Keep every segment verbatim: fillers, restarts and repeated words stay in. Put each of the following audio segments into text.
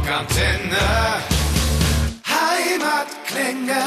Rockantenne Heimatklänge.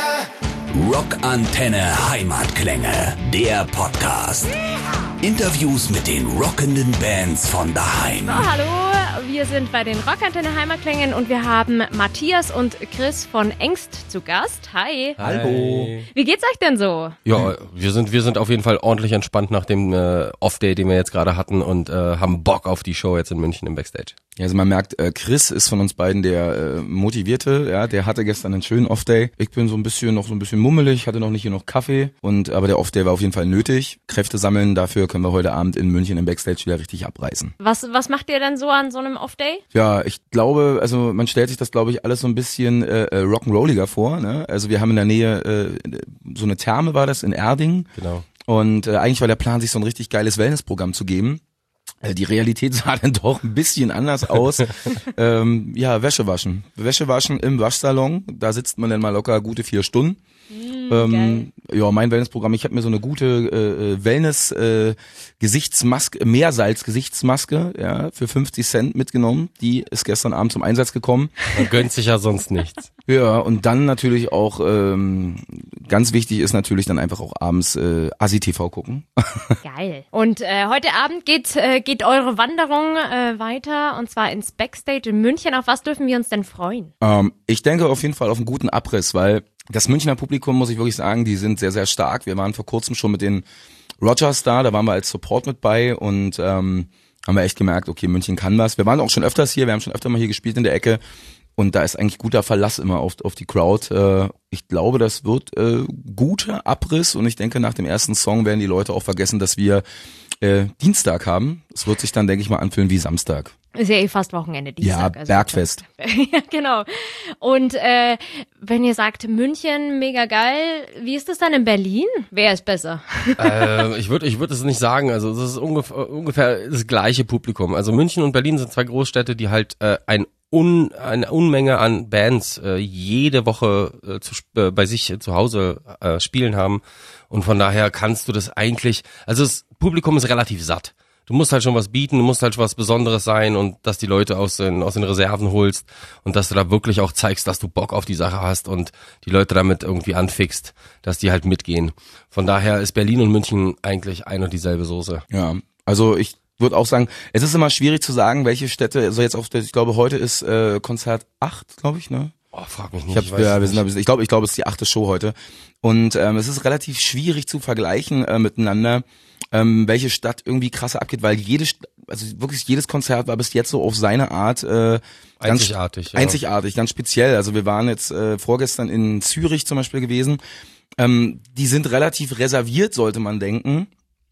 Rockantenne Heimatklänge, der Podcast. Interviews mit den rockenden Bands von daheim. So, hallo, wir sind bei den Rockantenne Heimatklängen und wir haben Matthias und Chris von Engst zu Gast. Hi. Hallo. Wie geht's euch denn so? Ja, wir sind wir sind auf jeden Fall ordentlich entspannt nach dem äh, Off-Day, den wir jetzt gerade hatten und äh, haben Bock auf die Show jetzt in München im Backstage. Ja, also man merkt, äh, Chris ist von uns beiden der äh, Motivierte, ja, der hatte gestern einen schönen Off-Day. Ich bin so ein bisschen noch so ein bisschen mummelig, hatte noch nicht genug Kaffee und aber der Off-Day war auf jeden Fall nötig. Kräfte sammeln, dafür können wir heute Abend in München im Backstage wieder richtig abreißen. Was was macht ihr denn so an so einem Off-Day? Ja, ich glaube, also man stellt sich das, glaube ich, alles so ein bisschen äh, rock'n'rolliger vor, ne? Also wir haben in der Nähe äh, so eine Therme war das in Erding. Genau. Und äh, eigentlich war der Plan, sich so ein richtig geiles Wellnessprogramm zu geben. Die Realität sah dann doch ein bisschen anders aus. ähm, ja, Wäsche waschen. Wäsche waschen im Waschsalon. Da sitzt man dann mal locker gute vier Stunden. Mm, ähm, ja, mein Wellnessprogramm. Ich habe mir so eine gute äh, Wellness äh, Gesichtsmaske, Meersalz Gesichtsmaske, ja, für fünfzig Cent mitgenommen. Die ist gestern Abend zum Einsatz gekommen. Man gönnt sich ja sonst nichts. Ja, und dann natürlich auch ähm, ganz wichtig ist natürlich dann einfach auch abends äh, Asi-T V gucken. Geil. Und äh, heute Abend geht äh, geht eure Wanderung äh, weiter und zwar ins Backstage in München. Auf was dürfen wir uns denn freuen? Ähm, ich denke auf jeden Fall auf einen guten Abriss, weil das Münchner Publikum, muss ich wirklich sagen, die sind sehr, sehr stark. Wir waren vor kurzem schon mit den Rogers da, da waren wir als Support mit bei und ähm, haben wir echt gemerkt, okay, München kann was. Wir waren auch schon öfters hier, wir haben schon öfter mal hier gespielt in der Ecke. Und da ist eigentlich guter Verlass immer auf, auf die Crowd. Äh, ich glaube, das wird äh, guter Abriss und ich denke, nach dem ersten Song werden die Leute auch vergessen, dass wir äh, Dienstag haben. Es wird sich dann, denke ich mal, anfühlen wie Samstag. Ist ja eh fast Wochenende, Dienstag. Ja, also Bergfest. Ja, genau. Und äh, wenn ihr sagt München, mega geil, wie ist das dann in Berlin? Wer ist besser? äh, ich würde ich würde es nicht sagen. Also es ist ungefähr, ungefähr das gleiche Publikum. Also München und Berlin sind zwei Großstädte, die halt äh, ein Un, eine Unmenge an Bands äh, jede Woche äh, zu, äh, bei sich äh, zu Hause äh, spielen haben und von daher kannst du das eigentlich, also das Publikum ist relativ satt. Du musst halt schon was bieten, du musst halt schon was Besonderes sein und dass die Leute aus den aus den Reserven holst und dass du da wirklich auch zeigst, dass du Bock auf die Sache hast und die Leute damit irgendwie anfixt, dass die halt mitgehen. Von daher ist Berlin und München eigentlich ein und dieselbe Soße. Ja, also ich würde auch sagen, es ist immer schwierig zu sagen, welche Städte, also jetzt auf der, ich glaube, heute ist äh, Konzert acht, glaube ich, ne? Oh, frag mich nicht. Ich, hab, ich, weiß ja, wir nicht. sind, ich glaube, ich glaube, es ist die achte Show heute. Und ähm, es ist relativ schwierig zu vergleichen äh, miteinander, ähm, welche Stadt irgendwie krasser abgeht, weil jede, also wirklich jedes Konzert war bis jetzt so auf seine Art äh, ganz einzigartig. Ja. Einzigartig, ganz speziell. Also wir waren jetzt äh, vorgestern in Zürich zum Beispiel gewesen. Ähm, die sind relativ reserviert, sollte man denken.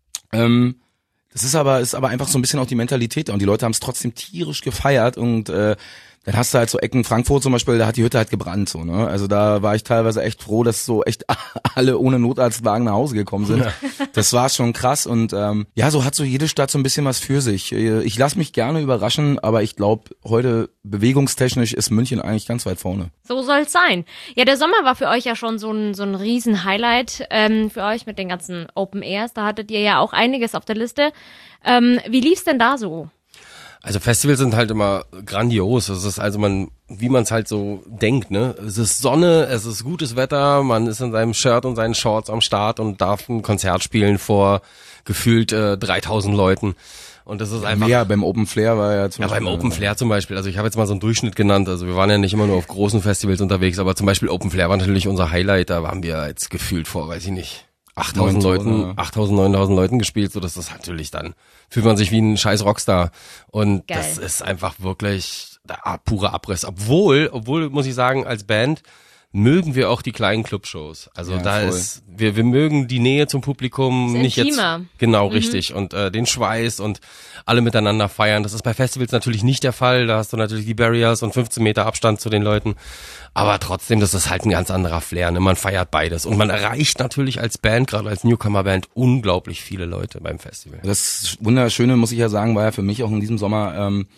Ähm, Das ist aber ist aber einfach so ein bisschen auch die Mentalität da und die Leute haben es trotzdem tierisch gefeiert und äh, dann hast du halt so Ecken, Frankfurt zum Beispiel, da hat die Hütte halt gebrannt so, ne? Also da war ich teilweise echt froh, dass so echt alle ohne Notarztwagen nach Hause gekommen sind. Ja. Das war schon krass und ähm, ja, so hat so jede Stadt so ein bisschen was für sich. Ich lasse mich gerne überraschen, aber ich glaube, heute bewegungstechnisch ist München eigentlich ganz weit vorne. So soll's sein. Ja, der Sommer war für euch ja schon so ein so ein Riesen-Highlight ähm, für euch mit den ganzen Open Airs. Da hattet ihr ja auch einiges auf der Liste. Ähm, wie lief's denn da so? Also Festivals sind halt immer grandios. Es ist also man, wie man es halt so denkt, ne? Es ist Sonne, es ist gutes Wetter, man ist in seinem Shirt und seinen Shorts am Start und darf ein Konzert spielen vor gefühlt äh, dreitausend Leuten. Und das ist einfach. Ja, beim Open Flair war ja zum Ja, Beispiel. beim Open Flair zum Beispiel. Also ich habe jetzt mal so einen Durchschnitt genannt. Also wir waren ja nicht immer nur auf großen Festivals unterwegs, aber zum Beispiel Open Flair war natürlich unser Highlight. Da waren wir jetzt gefühlt vor, weiß ich nicht, achttausend Leuten, achttausend, neuntausend Leuten gespielt, so dass das natürlich dann fühlt man sich wie ein scheiß Rockstar und Geil. Das ist einfach wirklich da, pure Abriss. Obwohl, obwohl muss ich sagen, als Band mögen wir auch die kleinen Clubshows. Also ja, da voll. ist wir wir mögen die Nähe zum Publikum ist nicht intimer. Jetzt genau mhm. richtig und äh, den Schweiß und alle miteinander feiern. Das ist bei Festivals natürlich nicht der Fall. Da hast du natürlich die Barriers und fünfzehn Meter Abstand zu den Leuten. Aber trotzdem, das ist halt ein ganz anderer Flair. Ne? Man feiert beides und man erreicht natürlich als Band, gerade als Newcomer-Band, unglaublich viele Leute beim Festival. Das Wunderschöne, muss ich ja sagen, war ja für mich auch in diesem Sommer, ähm,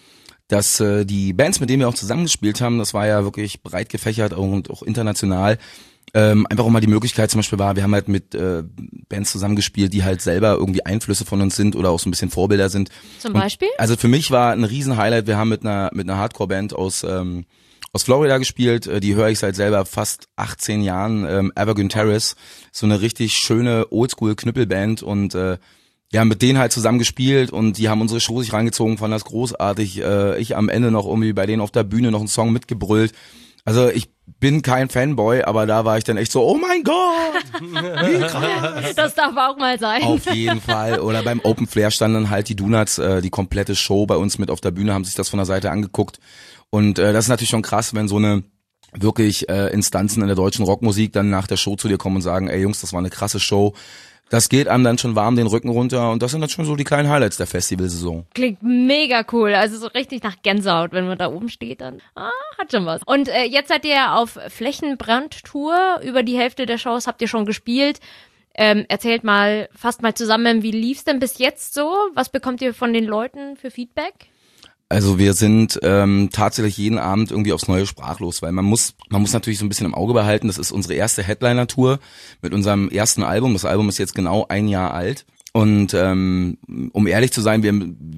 dass äh, die Bands, mit denen wir auch zusammengespielt haben, das war ja wirklich breit gefächert und auch international, ähm, einfach auch mal die Möglichkeit zum Beispiel war, wir haben halt mit äh, Bands zusammengespielt, die halt selber irgendwie Einflüsse von uns sind oder auch so ein bisschen Vorbilder sind. Zum Beispiel? Und also für mich war ein riesen Highlight, wir haben mit einer mit einer Hardcore-Band aus ähm, aus Florida gespielt, äh, die höre ich seit selber fast achtzehn Jahren, ähm, Evergreen Terrace, so eine richtig schöne Oldschool-Knüppelband und äh, ja, mit denen halt zusammen gespielt und die haben unsere Shows sich reingezogen, fanden das großartig. Äh, ich am Ende noch irgendwie bei denen auf der Bühne noch einen Song mitgebrüllt. Also ich bin kein Fanboy, aber da war ich dann echt so, oh mein Gott, wie krass. Das darf auch mal sein. Auf jeden Fall. Oder beim Open Flair standen dann halt die Donuts, äh, die komplette Show bei uns mit auf der Bühne, haben sich das von der Seite angeguckt. Und äh, das ist natürlich schon krass, wenn so eine wirklich äh, Instanzen in der deutschen Rockmusik dann nach der Show zu dir kommen und sagen, ey Jungs, das war eine krasse Show. Das geht einem dann schon warm den Rücken runter und das sind dann schon so die kleinen Highlights der Festivalsaison. Klingt mega cool, also so richtig nach Gänsehaut, wenn man da oben steht, dann ah, hat schon was. Und äh, jetzt seid ihr ja auf Flächenbrandtour, über die Hälfte der Shows habt ihr schon gespielt. Ähm, erzählt mal, fasst mal zusammen, wie lief's denn bis jetzt so? Was bekommt ihr von den Leuten für Feedback? Also wir sind ähm, tatsächlich jeden Abend irgendwie aufs Neue sprachlos, weil man muss man muss natürlich so ein bisschen im Auge behalten, das ist unsere erste Headliner-Tour mit unserem ersten Album. Das Album ist jetzt genau ein Jahr alt. Und ähm, um ehrlich zu sein, wir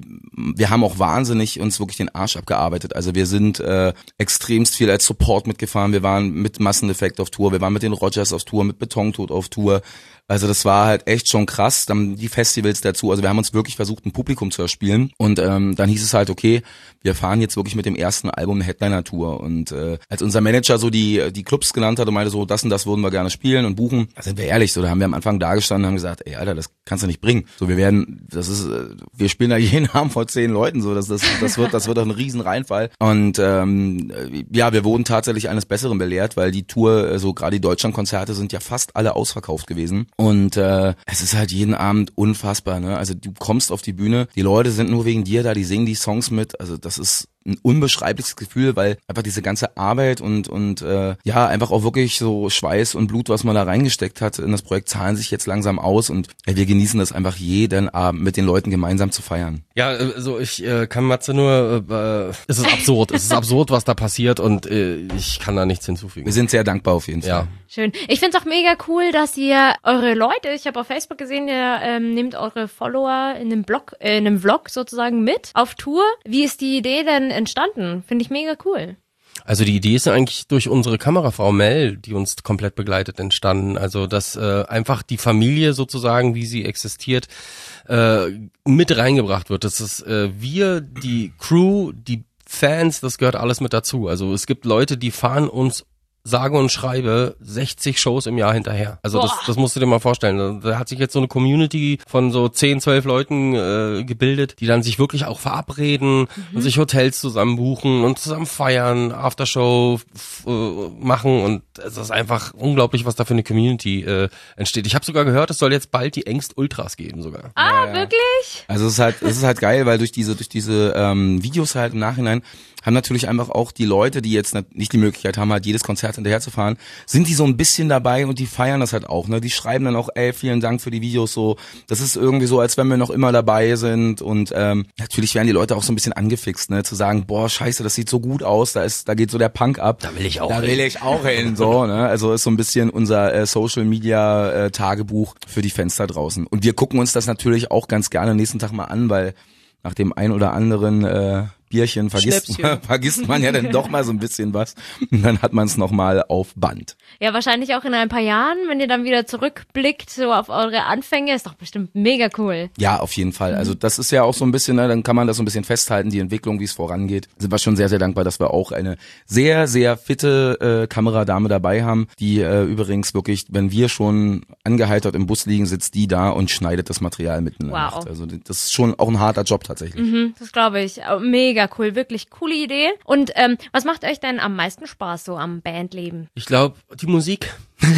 wir haben auch wahnsinnig uns wirklich den Arsch abgearbeitet. Also wir sind äh, extremst viel als Support mitgefahren. Wir waren mit Massendefekt auf Tour, wir waren mit den Rogers auf Tour, mit Betontod auf Tour. Also das war halt echt schon krass. Dann die Festivals dazu. Also wir haben uns wirklich versucht, ein Publikum zu erspielen. Und ähm, dann hieß es halt, okay, wir fahren jetzt wirklich mit dem ersten Album eine Headliner-Tour. Und äh, als unser Manager so die die Clubs genannt hat und meinte so, das und das würden wir gerne spielen und buchen, da sind wir ehrlich, so da haben wir am Anfang da gestanden und haben gesagt, ey Alter, das kannst du nicht bringen. So wir werden, das ist, wir spielen da jeden Abend vor zehn Leuten, so das das das wird das wird doch ein riesen Reinfall. Und ähm, ja, wir wurden tatsächlich eines Besseren belehrt, weil die Tour, so gerade die Deutschlandkonzerte sind ja fast alle ausverkauft gewesen. Und äh, es ist halt jeden Abend unfassbar, ne? Also du kommst auf die Bühne, die Leute sind nur wegen dir da, die singen die Songs mit. Also das ist ein unbeschreibliches Gefühl, weil einfach diese ganze Arbeit und und äh, ja einfach auch wirklich so Schweiß und Blut, was man da reingesteckt hat in das Projekt, zahlen sich jetzt langsam aus und äh, wir genießen das einfach jeden Abend mit den Leuten gemeinsam zu feiern. Ja, also ich äh, kann Matze nur, äh, es ist absurd, es ist absurd, was da passiert und äh, ich kann da nichts hinzufügen. Wir sind sehr dankbar auf jeden Fall. Ja. Schön. Ich find's auch mega cool, dass ihr eure Leute, ich habe auf Facebook gesehen, ihr ähm, nehmt eure Follower in einem Blog, äh, in einem Vlog sozusagen mit auf Tour. Wie ist die Idee denn entstanden? Finde ich mega cool. Also die Idee ist eigentlich durch unsere Kamerafrau Mel, die uns komplett begleitet, entstanden. Also dass äh, einfach die Familie sozusagen, wie sie existiert, äh, mit reingebracht wird. Das ist äh, wir, die Crew, die Fans, das gehört alles mit dazu. Also es gibt Leute, die fahren uns sage und schreibe sechzig Shows im Jahr hinterher. Also das, das musst du dir mal vorstellen. Da hat sich jetzt so eine Community von so zehn, zwölf Leuten äh, gebildet, die dann sich wirklich auch verabreden mhm. und sich Hotels zusammen buchen und zusammen feiern, Aftershow f- äh, machen und es ist einfach unglaublich, was da für eine Community äh, entsteht. Ich habe sogar gehört, es soll jetzt bald die Ängst Ultras geben sogar. Ah, ja, ja. wirklich? Also es ist halt, es ist halt geil, weil durch diese durch diese ähm, Videos halt im Nachhinein haben natürlich einfach auch die Leute, die jetzt nicht die Möglichkeit haben, halt jedes Konzert hinterher zu fahren, sind die so ein bisschen dabei und die feiern das halt auch, ne? Die schreiben dann auch, ey, vielen Dank für die Videos, so. Das ist irgendwie so, als wenn wir noch immer dabei sind und ähm, natürlich werden die Leute auch so ein bisschen angefixt, ne? Zu sagen, boah, scheiße, das sieht so gut aus, da ist, da geht so der Punk ab. Da will ich auch Da hin. will ich auch hin, so, ne? Also ist so ein bisschen unser äh, Social Media äh, Tagebuch für die Fans da draußen. Und wir gucken uns das natürlich auch ganz gerne am nächsten Tag mal an, weil nach dem ein oder anderen äh, Bierchen vergisst man, vergisst man ja dann doch mal so ein bisschen was und dann hat man es nochmal auf Band. Ja, wahrscheinlich auch in ein paar Jahren, wenn ihr dann wieder zurückblickt, so auf eure Anfänge, ist doch bestimmt mega cool. Ja, auf jeden Fall. Also das ist ja auch so ein bisschen, ne, dann kann man das so ein bisschen festhalten, die Entwicklung, wie es vorangeht. Sind wir schon sehr, sehr dankbar, dass wir auch eine sehr, sehr fitte äh, Kameradame dabei haben, die äh, übrigens wirklich, wenn wir schon angeheitert im Bus liegen, sitzt die da und schneidet das Material mitten in der Wow. Nacht. Also das ist schon auch ein harter Job tatsächlich. Mhm, das glaube ich. Mega cool, wirklich coole Idee. Und ähm, was macht euch denn am meisten Spaß so am Bandleben? Ich glaube, die Musik.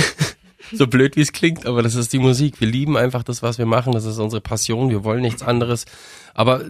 So blöd wie es klingt, aber das ist die Musik. Wir lieben einfach das, was wir machen. Das ist unsere Passion. Wir wollen nichts anderes. Aber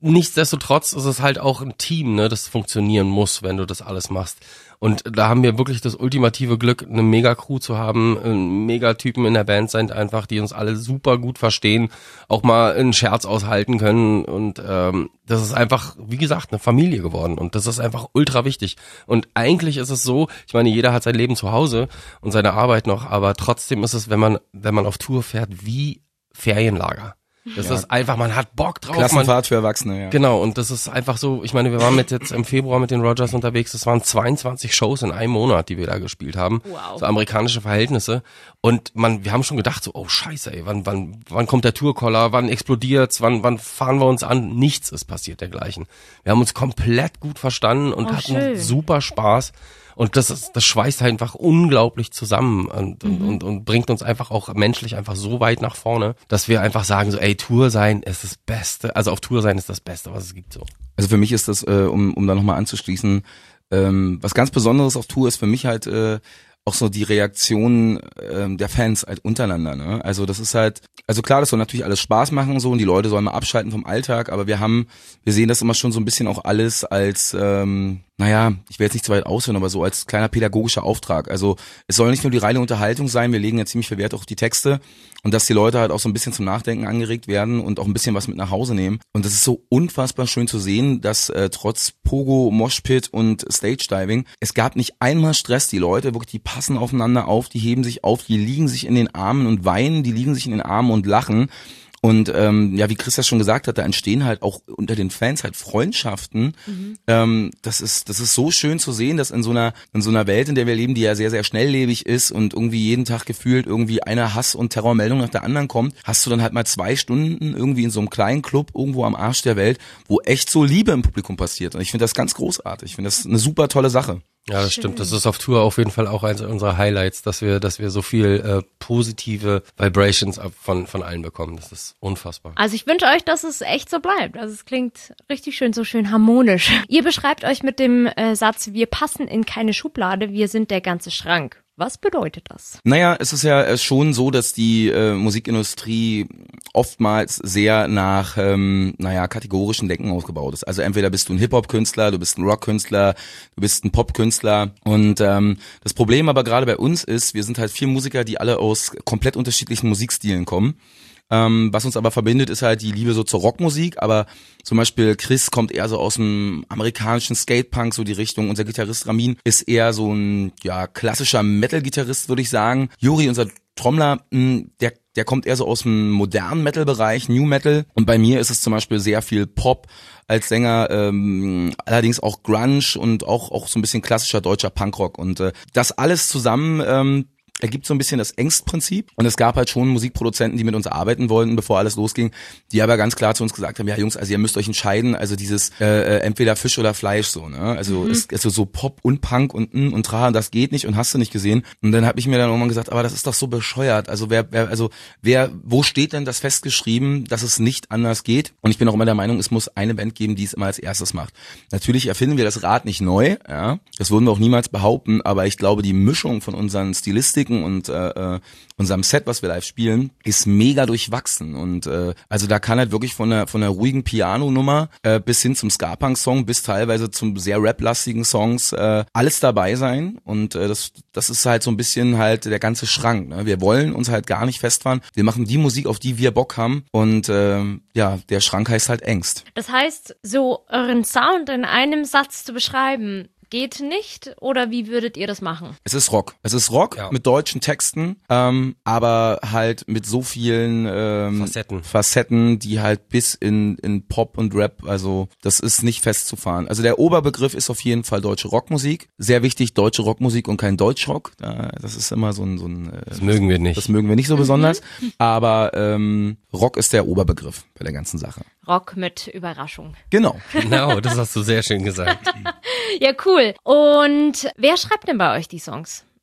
nichtsdestotrotz ist es halt auch ein Team, ne, das funktionieren muss, wenn du das alles machst. Und da haben wir wirklich das ultimative Glück, eine Mega-Crew zu haben, einen Megatypen in der Band sind einfach, die uns alle super gut verstehen, auch mal einen Scherz aushalten können und ähm, das ist einfach, wie gesagt, eine Familie geworden und das ist einfach ultra wichtig. Und eigentlich ist es so, ich meine, jeder hat sein Leben zu Hause und seine Arbeit noch, aber trotzdem ist es, wenn man wenn man auf Tour fährt, wie Ferienlager. Das ja. ist einfach, man hat Bock drauf. Klassenfahrt man, für Erwachsene, ja. Genau, und das ist einfach so, ich meine, wir waren mit jetzt im Februar mit den Rogers unterwegs, das waren zweiundzwanzig Shows in einem Monat, die wir da gespielt haben. Wow. So amerikanische Verhältnisse. Und man, wir haben schon gedacht so, oh scheiße, ey, wann, wann, wann kommt der Tourkoller, wann explodiert's, wann, wann fahren wir uns an? Nichts ist passiert dergleichen. Wir haben uns komplett gut verstanden und oh, hatten schön. super Spaß. Und das ist, das schweißt einfach unglaublich zusammen und, Mhm. und, und, und bringt uns einfach auch menschlich einfach so weit nach vorne, dass wir einfach sagen so, ey, Tour sein ist das Beste, also auf Tour sein ist das Beste, was es gibt so. Also für mich ist das, äh, um, um da nochmal anzuschließen, ähm, was ganz Besonderes auf Tour ist für mich halt äh, auch so die Reaktion ähm, der Fans halt untereinander, ne? Also das ist halt, also klar, das soll natürlich alles Spaß machen so und die Leute sollen mal abschalten vom Alltag, aber wir haben, wir sehen das immer schon so ein bisschen auch alles als, ähm, naja, ich will jetzt nicht zu weit ausführen, aber so als kleiner pädagogischer Auftrag. Also es soll nicht nur die reine Unterhaltung sein, wir legen ja ziemlich viel Wert auf die Texte und dass die Leute halt auch so ein bisschen zum Nachdenken angeregt werden und auch ein bisschen was mit nach Hause nehmen. Und das ist so unfassbar schön zu sehen, dass äh, trotz Pogo, Moshpit und Stage Diving, es gab nicht einmal Stress. Die Leute wirklich, die passen aufeinander auf, die heben sich auf, die liegen sich in den Armen und weinen, die liegen sich in den Armen und lachen. Und ähm, ja, wie Chris das schon gesagt hat, da entstehen halt auch unter den Fans halt Freundschaften. Mhm. Ähm, das ist das ist so schön zu sehen, dass in so einer in so einer Welt, in der wir leben, die ja sehr sehr schnelllebig ist und irgendwie jeden Tag gefühlt irgendwie eine Hass- und Terrormeldung nach der anderen kommt, hast du dann halt mal zwei Stunden irgendwie in so einem kleinen Club irgendwo am Arsch der Welt, wo echt so Liebe im Publikum passiert. Und ich finde das ganz großartig. Ich finde das eine super tolle Sache. Ja, das Schön. stimmt. Das ist auf Tour auf jeden Fall auch eins unserer Highlights, dass wir, dass wir so viel äh, positive Vibrations ab- von von allen bekommen. Das ist unfassbar. Also ich wünsche euch, dass es echt so bleibt. Also es klingt richtig schön, so schön harmonisch. Ihr beschreibt euch mit dem äh, Satz, wir passen in keine Schublade, wir sind der ganze Schrank. Was bedeutet das? Naja, es ist ja schon so, dass die äh, Musikindustrie oftmals sehr nach, ähm, naja, kategorischen Denken ausgebaut ist. Also entweder bist du ein Hip-Hop-Künstler, du bist ein Rock-Künstler, du bist ein Pop-Künstler. Und ähm, das Problem aber gerade bei uns ist, wir sind halt vier Musiker, die alle aus komplett unterschiedlichen Musikstilen kommen. Ähm, was uns aber verbindet, ist halt die Liebe so zur Rockmusik, aber zum Beispiel Chris kommt eher so aus dem amerikanischen Skatepunk, so die Richtung. Unser Gitarrist Ramin ist eher so ein ja klassischer Metal-Gitarrist, würde ich sagen. Juri, unser Trommler, mh, der der kommt eher so aus dem modernen Metal-Bereich, New Metal. Und bei mir ist es zum Beispiel sehr viel Pop als Sänger, ähm, allerdings auch Grunge und auch auch so ein bisschen klassischer deutscher Punkrock. Und äh, das alles zusammen ähm, ergibt so ein bisschen das Engstprinzip. Und es gab halt schon Musikproduzenten, die mit uns arbeiten wollten, bevor alles losging, die aber ganz klar zu uns gesagt haben, ja Jungs, also ihr müsst euch entscheiden, also dieses äh, entweder Fisch oder Fleisch so, ne? Also mhm. es, also so Pop und Punk und und Tra, das geht nicht und hast du nicht gesehen. Und dann habe ich mir dann irgendwann gesagt, aber das ist doch so bescheuert. Also wer, wer also wer wo steht denn das festgeschrieben, dass es nicht anders geht? Und ich bin auch immer der Meinung, es muss eine Band geben, die es immer als erstes macht. Natürlich erfinden wir das Rad nicht neu, ja? Das würden wir auch niemals behaupten, aber ich glaube, die Mischung von unseren Stilistiken und äh, unserem Set, was wir live spielen, ist mega durchwachsen und äh, also da kann halt wirklich von einer von einer ruhigen Piano-Nummer äh, bis hin zum Ska-Punk-Song bis teilweise zum sehr rap-lastigen Songs äh, alles dabei sein und äh, das das ist halt so ein bisschen halt der ganze Schrank. Ne? Wir wollen uns halt gar nicht festfahren. Wir machen die Musik, auf die wir Bock haben und äh, ja, der Schrank heißt halt Engst. Das heißt, so euren Sound in einem Satz zu beschreiben, geht nicht, oder wie würdet ihr das machen? Es ist Rock. Es ist Rock ja. mit deutschen Texten, ähm, aber halt mit so vielen ähm, Facetten. Facetten, die halt bis in in Pop und Rap, also das ist nicht festzufahren. Also der Oberbegriff ist auf jeden Fall deutsche Rockmusik. Sehr wichtig, deutsche Rockmusik und kein Deutschrock. Das ist immer so ein so ein. Das mögen wir nicht. Das mögen wir nicht so mhm. besonders. Aber ähm, Rock ist der Oberbegriff bei der ganzen Sache. Rock mit Überraschung. Genau. Genau, das hast du sehr schön gesagt. Ja, cool. Und wer schreibt denn bei euch die Songs?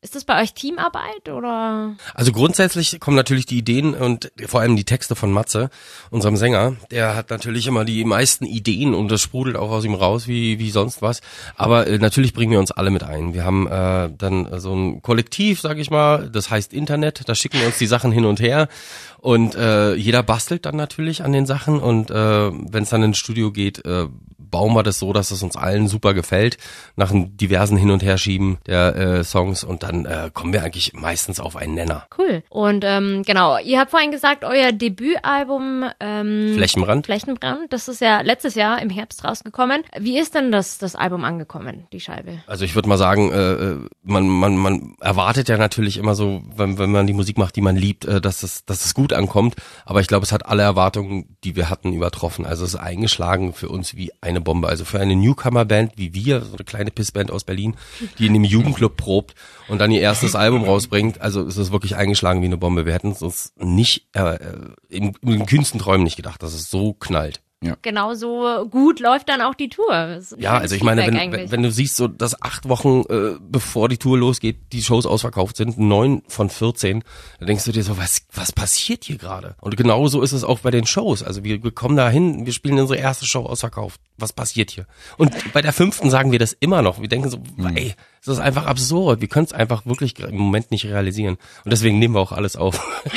Ist das bei euch Teamarbeit oder? Also grundsätzlich kommen natürlich die Ideen und vor allem die Texte von Matze, unserem Sänger. Der hat natürlich immer die meisten Ideen und das sprudelt auch aus ihm raus wie wie sonst was. Aber äh, natürlich bringen wir uns alle mit ein. Wir haben äh, dann so ein Kollektiv, sag ich mal, das heißt Internet. Da schicken wir uns die Sachen hin und her und äh, jeder bastelt dann natürlich an den Sachen und äh, wenn es dann ins Studio geht, äh, bauen wir das so, dass es uns allen super gefällt, nach einem diversen Hin- und Herschieben der äh, Songs und dann äh, kommen wir eigentlich meistens auf einen Nenner. Cool. Und ähm, genau, ihr habt vorhin gesagt, euer Debütalbum ähm, Flächenbrand. Flächenbrand, das ist ja letztes Jahr im Herbst rausgekommen. Wie ist denn das, das Album angekommen, die Scheibe? Also ich würde mal sagen, äh, man, man, man erwartet ja natürlich immer so, wenn, wenn man die Musik macht, die man liebt, äh, dass es, dass es gut ankommt, aber ich glaube, es hat alle Erwartungen, die wir hatten, übertroffen. Also es ist eingeschlagen für uns wie eine Bombe. Also für eine Newcomer-Band wie wir, so eine kleine Pissband aus Berlin, die in dem Jugendclub probt und dann ihr erstes Album rausbringt, also es ist wirklich eingeschlagen wie eine Bombe. Wir hätten es uns nicht, äh, in, in den kühnsten Träumen nicht gedacht, dass es so knallt. Ja. Genau so gut läuft dann auch die Tour. Ja, also ich meine, wenn, wenn, wenn du siehst, so dass acht Wochen äh, bevor die Tour losgeht, die Shows ausverkauft sind, neun von vierzehn, dann denkst du dir so, was was passiert hier gerade? Und genau so ist es auch bei den Shows. Also wir, wir kommen da hin, wir spielen unsere erste Show ausverkauft. Was passiert hier? Und bei der fünften sagen wir das immer noch. Wir denken so, mhm. ey, das ist einfach absurd. Wir können es einfach wirklich im Moment nicht realisieren. Und deswegen nehmen wir auch alles auf.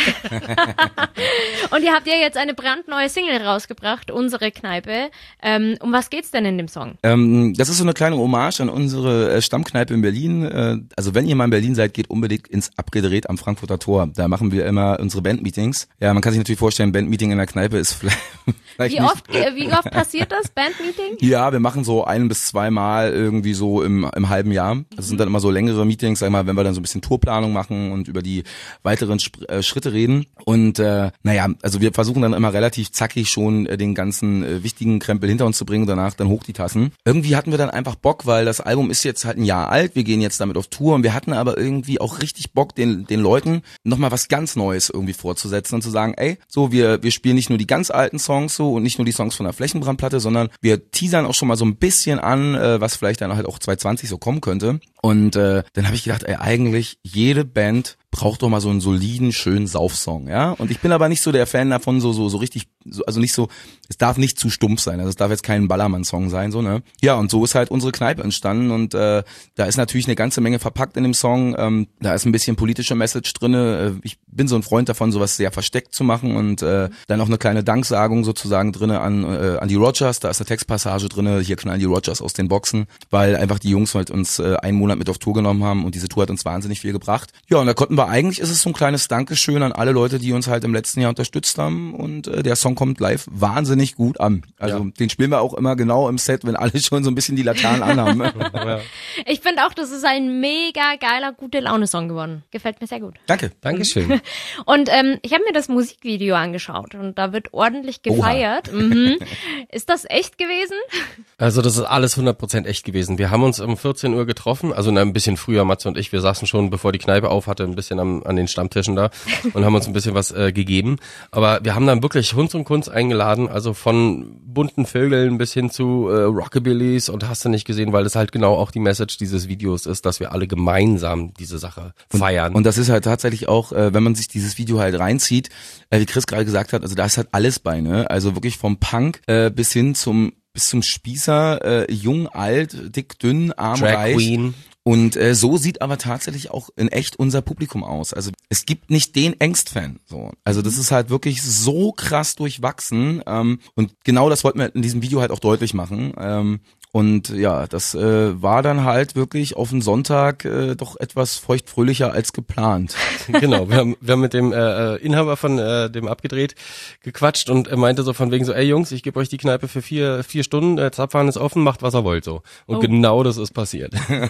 Und ihr habt ja jetzt eine brandneue Single rausgebracht, Unsere Kneipe. Ähm, um was geht's denn in dem Song? Ähm, das ist so eine kleine Hommage an unsere äh, Stammkneipe in Berlin. Äh, also wenn ihr mal in Berlin seid, geht unbedingt ins Abgedreht am Frankfurter Tor. Da machen wir immer unsere Bandmeetings. Ja, man kann sich natürlich vorstellen, Bandmeeting in der Kneipe ist vielleicht, vielleicht wie nicht. oft, wie oft passiert das, Bandmeeting? Ja, wir machen so ein bis zweimal irgendwie so im, im halben Jahr. Das sind dann immer so längere Meetings, sag ich mal, wenn wir dann so ein bisschen Tourplanung machen und über die weiteren Sp- äh, Schritte reden. Und äh, naja, also wir versuchen dann immer relativ zackig schon äh, den ganzen äh, wichtigen Krempel hinter uns zu bringen und danach dann hoch die Tassen. Irgendwie hatten wir dann einfach Bock, weil das Album ist jetzt halt ein Jahr alt, wir gehen jetzt damit auf Tour und wir hatten aber irgendwie auch richtig Bock, den den Leuten nochmal was ganz Neues irgendwie vorzusetzen und zu sagen, ey, so wir wir spielen nicht nur die ganz alten Songs so und nicht nur die Songs von der Flächenbrandplatte, sondern wir teasern auch schon mal so ein bisschen an, äh, was vielleicht dann halt auch zwanzig zwanzig so kommen könnte. Und äh, dann habe ich gedacht, ey, eigentlich jede Band braucht doch mal so einen soliden, schönen Saufsong, ja. Und ich bin aber nicht so der Fan davon, so so so richtig, so, also nicht so, es darf nicht zu stumpf sein, also es darf jetzt kein Ballermann-Song sein, so ne. Ja, und so ist halt unsere Kneipe entstanden und äh, da ist natürlich eine ganze Menge verpackt in dem Song. Ähm, da ist ein bisschen politische Message drinne. Ich bin so ein Freund davon, sowas sehr versteckt zu machen und äh, dann auch eine kleine Danksagung sozusagen drinne an äh, an die Rogers. Da ist eine Textpassage drinne. Hier knallen die Rogers aus den Boxen, weil einfach die Jungs halt uns äh, einen Monat mit auf Tour genommen haben und diese Tour hat uns wahnsinnig viel gebracht. Ja, und da konnten wir eigentlich, ist es so ein kleines Dankeschön an alle Leute, die uns halt im letzten Jahr unterstützt haben und äh, der Song kommt live wahnsinnig gut an. Also ja. Den spielen wir auch immer genau im Set, wenn alle schon so ein bisschen die Laternen anhaben. Ja. Ich finde auch, das ist ein mega geiler, gute Laune-Song geworden. Gefällt mir sehr gut. Danke. Dankeschön. Und ähm, ich habe mir das Musikvideo angeschaut und da wird ordentlich gefeiert. Mhm. Ist das echt gewesen? Also das ist alles hundert Prozent echt gewesen. Wir haben uns um vierzehn Uhr getroffen, also ein bisschen früher, Matze und ich, wir saßen schon, bevor die Kneipe auf hatte, ein bisschen am, an den Stammtischen da und haben uns ein bisschen was äh, gegeben. Aber wir haben dann wirklich Hunds und Kunst eingeladen, also von bunten Vögeln bis hin zu äh, Rockabillys und hast du nicht gesehen, weil das halt genau auch die Message dieses Videos ist, dass wir alle gemeinsam diese Sache feiern. Und, und das ist halt tatsächlich auch, äh, wenn man sich dieses Video halt reinzieht, äh, wie Chris gerade gesagt hat, also da ist halt alles bei, ne? Also wirklich vom Punk äh, bis hin zum bis zum Spießer, äh, jung, alt, dick, dünn, arm, Drag reich. Queen. Und äh, so sieht aber tatsächlich auch in echt unser Publikum aus. Also es gibt nicht den Ängst-Fan. So. Also das ist halt wirklich so krass durchwachsen. Ähm, und genau das wollten wir in diesem Video halt auch deutlich machen. Ähm, Und ja, das äh, war dann halt wirklich auf den Sonntag äh, doch etwas feuchtfröhlicher als geplant. Genau, wir haben, wir haben mit dem äh, Inhaber von äh, dem Abgedreht gequatscht und er meinte so von wegen so, ey Jungs, ich gebe euch die Kneipe für vier vier Stunden, der Zapfhahn ist offen, macht was ihr wollt so. Und oh. genau das ist passiert.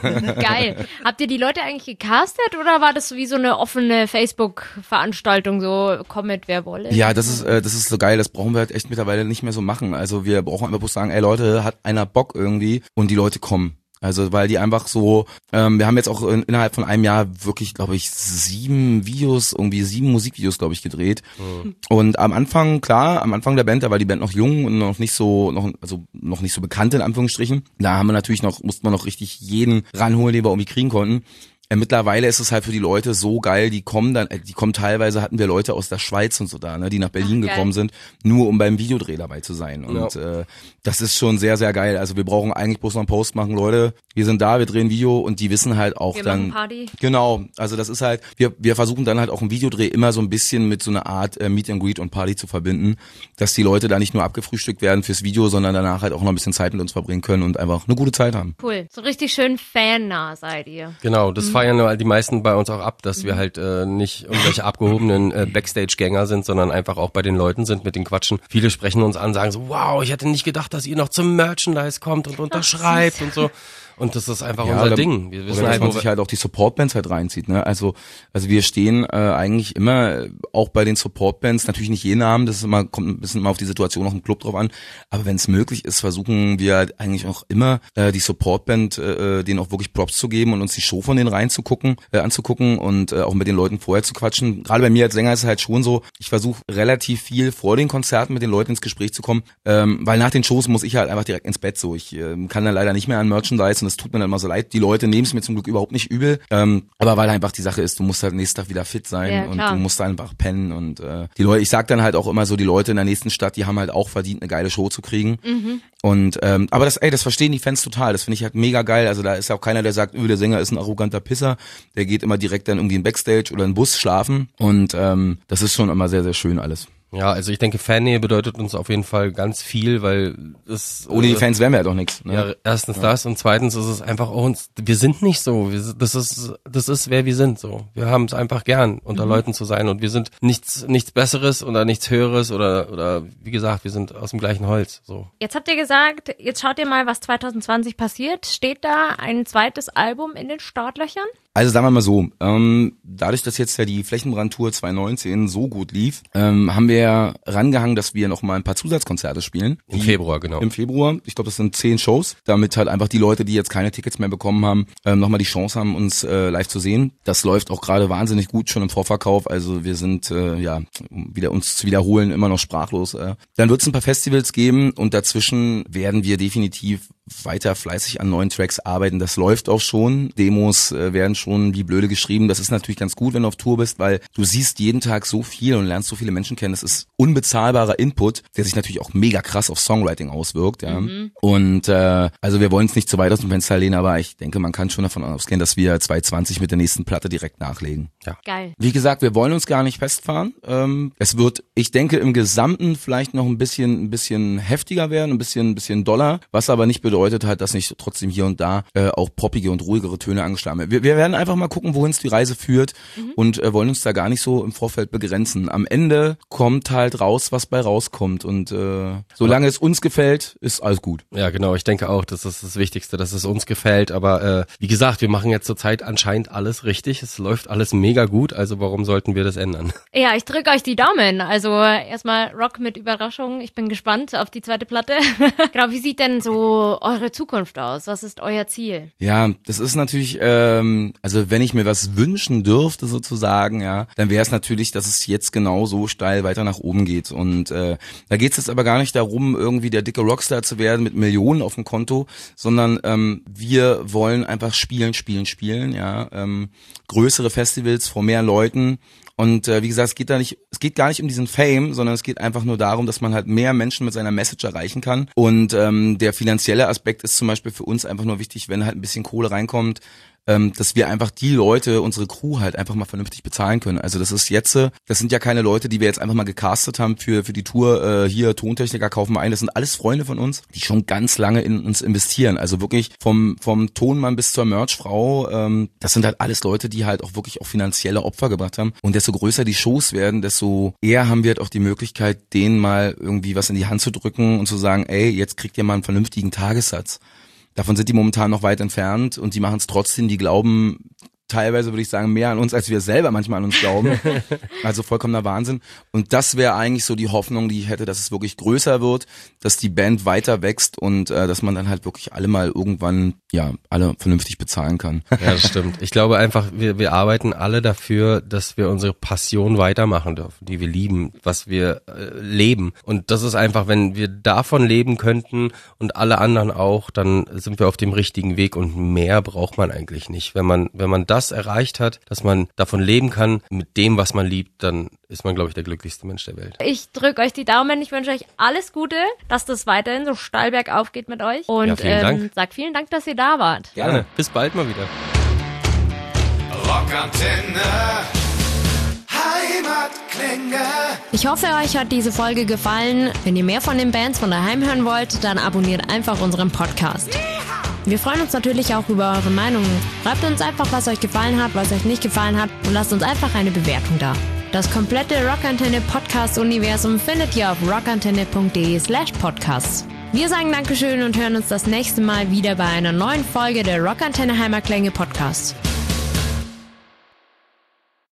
Geil. Habt ihr die Leute eigentlich gecastet oder war das wie so eine offene Facebook-Veranstaltung, so komm mit, wer wolle? Ja, das ist äh, das ist so geil, das brauchen wir halt echt mittlerweile nicht mehr so machen. Also wir brauchen einfach bloß sagen, ey Leute, hat einer Bock irgendwie und die Leute kommen. Also weil die einfach so, ähm, wir haben jetzt auch in, innerhalb von einem Jahr wirklich, glaube ich, sieben Videos, irgendwie sieben Musikvideos, glaube ich, gedreht. Mhm. Und am Anfang, klar, am Anfang der Band, da war die Band noch jung und noch nicht so, noch also noch nicht so bekannt in Anführungsstrichen. Da haben wir natürlich noch, mussten wir noch richtig jeden ranholen, den wir irgendwie kriegen konnten. äh, mittlerweile ist es halt für die Leute so geil, die kommen dann, äh, die kommen teilweise, hatten wir Leute aus der Schweiz und so da, ne, die nach Berlin Ach, gekommen sind, nur um beim Videodreh dabei zu sein. Und ja. äh, das ist schon sehr, sehr geil. Also wir brauchen eigentlich bloß noch einen Post machen, Leute, wir sind da, wir drehen Video und die wissen halt auch Wir dann. machen Party. Genau, also das ist halt, wir wir versuchen dann halt auch einen Videodreh immer so ein bisschen mit so einer Art äh, Meet and Greet und Party zu verbinden, dass die Leute da nicht nur abgefrühstückt werden fürs Video, sondern danach halt auch noch ein bisschen Zeit mit uns verbringen können und einfach eine gute Zeit haben. Cool. So richtig schön fannah seid ihr. Genau, das mhm. feiern die meisten bei uns auch ab, dass mhm. wir halt äh, nicht irgendwelche abgehobenen äh, Backstage-Gänger sind, sondern einfach auch bei den Leuten sind, mit den Quatschen. Viele sprechen uns an, sagen so, wow, ich hätte nicht gedacht, dass ihr noch zum Merchandise kommt und unterschreibt und so. Und das ist einfach ja, unser oder, Ding. Wir wissen oder halt, dass man wo sich halt auch die Supportbands halt reinzieht, ne? Also, also wir stehen äh, eigentlich immer auch bei den Supportbands, natürlich nicht jeden Abend, das ist immer, kommt ein bisschen mal auf die Situation auch im Club drauf an, aber wenn es möglich ist, versuchen wir halt eigentlich auch immer äh, die Supportband, äh, denen auch wirklich Props zu geben und uns die Show von denen reinzugucken, äh, anzugucken und äh, auch mit den Leuten vorher zu quatschen. Gerade bei mir als Sänger ist es halt schon so, ich versuche relativ viel vor den Konzerten mit den Leuten ins Gespräch zu kommen, ähm, weil nach den Shows muss ich halt einfach direkt ins Bett so. Ich äh, kann dann leider nicht mehr an Merchandise und es tut mir dann immer so leid. Die Leute nehmen es mir zum Glück überhaupt nicht übel, ähm, aber weil einfach die Sache ist, du musst halt nächsten Tag wieder fit sein ja, und du musst einfach pennen und äh, die Leute, ich sag dann halt auch immer so, die Leute in der nächsten Stadt, die haben halt auch verdient, eine geile Show zu kriegen. Mhm. Und ähm, aber das, ey, das verstehen die Fans total. Das finde ich halt mega geil. Also da ist ja auch keiner, der sagt, öh, der Sänger ist ein arroganter Pisser. Der geht immer direkt dann irgendwie in Backstage oder in den Bus schlafen. Und ähm, das ist schon immer sehr, sehr schön alles. Ja, also ich denke, Fannähe bedeutet uns auf jeden Fall ganz viel, weil es ohne äh, die Fans wären wir ja doch nichts. Ne? Ja, erstens ja. das und zweitens ist es einfach auch uns. Wir sind nicht so. Wir, das ist, das ist wer wir sind. So, wir haben es einfach gern, unter mhm. Leuten zu sein und wir sind nichts, nichts Besseres oder nichts Höheres oder oder wie gesagt, wir sind aus dem gleichen Holz. So. Jetzt habt ihr gesagt, jetzt schaut ihr mal, was zwanzig zwanzig passiert. Steht da ein zweites Album in den Startlöchern? Also sagen wir mal so, ähm, dadurch, dass jetzt ja die Flächenbrandtour zwanzig neunzehn so gut lief, ähm, haben wir rangehangen, dass wir noch mal ein paar Zusatzkonzerte spielen. Im Februar, genau. Im Februar, ich glaube, das sind zehn Shows, damit halt einfach die Leute, die jetzt keine Tickets mehr bekommen haben, ähm, nochmal die Chance haben, uns äh, live zu sehen. Das läuft auch gerade wahnsinnig gut schon im Vorverkauf, also wir sind, äh, ja, um wieder uns zu wiederholen, immer noch sprachlos. Äh. Dann wird es ein paar Festivals geben und dazwischen werden wir definitiv weiter fleißig an neuen Tracks arbeiten. Das läuft auch schon. Demos äh, werden schon wie blöde geschrieben. Das ist natürlich ganz gut, wenn du auf Tour bist, weil du siehst jeden Tag so viel und lernst so viele Menschen kennen. Das ist unbezahlbarer Input, der sich natürlich auch mega krass auf Songwriting auswirkt. Ja. Mhm. Und äh, also wir wollen es nicht zu weit aus dem Fenster lehnen, aber ich denke, man kann schon davon ausgehen, dass wir zwanzig zwanzig mit der nächsten Platte direkt nachlegen. Ja. Geil. Wie gesagt, wir wollen uns gar nicht festfahren. Ähm, es wird, ich denke, im Gesamten vielleicht noch ein bisschen, ein bisschen heftiger werden, ein bisschen, ein bisschen doller, was aber nicht bedeutet, bedeutet halt, dass nicht trotzdem hier und da äh, auch poppige und ruhigere Töne angeschlagen werden. Wir, wir werden einfach mal gucken, wohin es die Reise führt mhm. und äh, wollen uns da gar nicht so im Vorfeld begrenzen. Am Ende kommt halt raus, was bei rauskommt und äh, solange es uns gefällt, ist alles gut. Ja, genau. Ich denke auch, das ist das Wichtigste, dass es uns gefällt. Aber äh, wie gesagt, wir machen jetzt zurzeit anscheinend alles richtig. Es läuft alles mega gut. Also warum sollten wir das ändern? Ja, ich drücke euch die Daumen. Also erstmal Rock mit Überraschung. Ich bin gespannt auf die zweite Platte. Genau, wie sieht denn so eure Zukunft aus? Was ist euer Ziel? Ja, das ist natürlich, ähm, also wenn ich mir was wünschen dürfte sozusagen, ja, dann wäre es natürlich, dass es jetzt genau so steil weiter nach oben geht. Und äh, da geht es jetzt aber gar nicht darum, irgendwie der dicke Rockstar zu werden mit Millionen auf dem Konto, sondern ähm, wir wollen einfach spielen, spielen, spielen, ja, ähm, größere Festivals vor mehr Leuten. Und äh, wie gesagt, es geht da nicht, es geht gar nicht um diesen Fame, sondern es geht einfach nur darum, dass man halt mehr Menschen mit seiner Message erreichen kann. Und ähm, der finanzielle Aspekt ist zum Beispiel für uns einfach nur wichtig, wenn halt ein bisschen Kohle reinkommt, ähm, dass wir einfach die Leute, unsere Crew halt einfach mal vernünftig bezahlen können. Also das ist jetzt, das sind ja keine Leute, die wir jetzt einfach mal gecastet haben für für die Tour, äh, hier Tontechniker kaufen wir ein, das sind alles Freunde von uns, die schon ganz lange in uns investieren. Also wirklich vom vom Tonmann bis zur Merchfrau, ähm, das sind halt alles Leute, die halt auch wirklich auch finanzielle Opfer gebracht haben. Und desto größer die Shows werden, desto eher haben wir halt auch die Möglichkeit, denen mal irgendwie was in die Hand zu drücken und zu sagen, ey, jetzt kriegt ihr mal einen vernünftigen Tagessatz. Davon sind die momentan noch weit entfernt und die machen es trotzdem, die glauben teilweise, würde ich sagen, mehr an uns, als wir selber manchmal an uns glauben. Also vollkommener Wahnsinn. Und das wäre eigentlich so die Hoffnung, die ich hätte, dass es wirklich größer wird, dass die Band weiter wächst und äh, dass man dann halt wirklich alle mal irgendwann ja alle vernünftig bezahlen kann. Ja, das stimmt. Ich glaube einfach, wir, wir arbeiten alle dafür, dass wir unsere Passion weitermachen dürfen, die wir lieben, was wir äh, leben. Und das ist einfach, wenn wir davon leben könnten und alle anderen auch, dann sind wir auf dem richtigen Weg und mehr braucht man eigentlich nicht. Wenn man, wenn man das erreicht hat, dass man davon leben kann, mit dem, was man liebt, dann ist man, glaube ich, der glücklichste Mensch der Welt. Ich drücke euch die Daumen, ich wünsche euch alles Gute, dass das weiterhin so steil bergauf geht mit euch. Und Ja, vielen Dank. ähm, sag vielen Dank, dass ihr da wart. Gerne. Bis bald mal wieder. Rockantenne. Heimatklänge. Ich hoffe, euch hat diese Folge gefallen. Wenn ihr mehr von den Bands von daheim hören wollt, dann abonniert einfach unseren Podcast. Wir freuen uns natürlich auch über eure Meinungen. Schreibt uns einfach, was euch gefallen hat, was euch nicht gefallen hat und lasst uns einfach eine Bewertung da. Das komplette Rockantenne Podcast-Universum findet ihr auf rockantenne.de slash podcasts. Wir sagen Dankeschön und hören uns das nächste Mal wieder bei einer neuen Folge der Rockantenne Heimatklänge Podcast.